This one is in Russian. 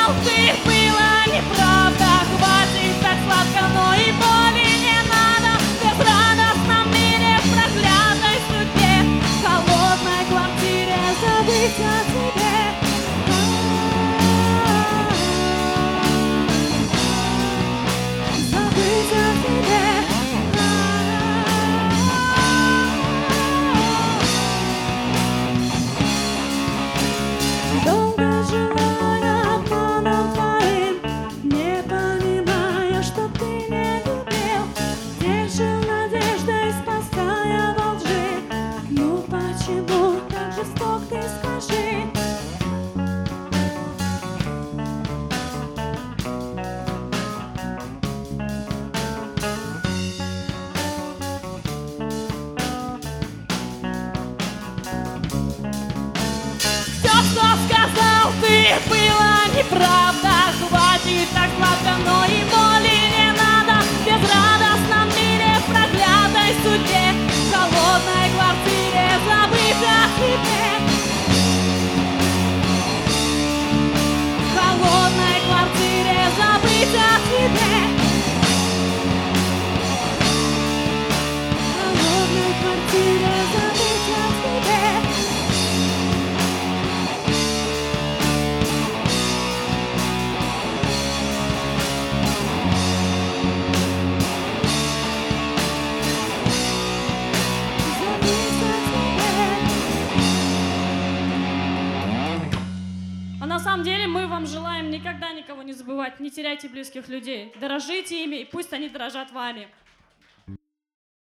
сказал, ты была неправда. Хватит так сладко, но и боли не надо. В безрадостном мире, в проклятой судьбе, в холодной квартире забыть о тебе. Забыть о тебе. Долго жила я обманом твоим, не понимая, что ты не любил. Где жил надеждой, спасая во лжи. Ну почему так жесток, ты скажи? Все, что сказал, ты была неправда. Хватит так сладко, но и боли не надо. В безрадостном мире, в проклятой судьбе, в холодной квартире забыть о тебе. В холодной квартире забыть о тебе. В холодной квартире забыть о тебе. А на самом деле мы вам желаем никогда никого не забывать, не теряйте близких людей, дорожите ими, и пусть они дорожат вами.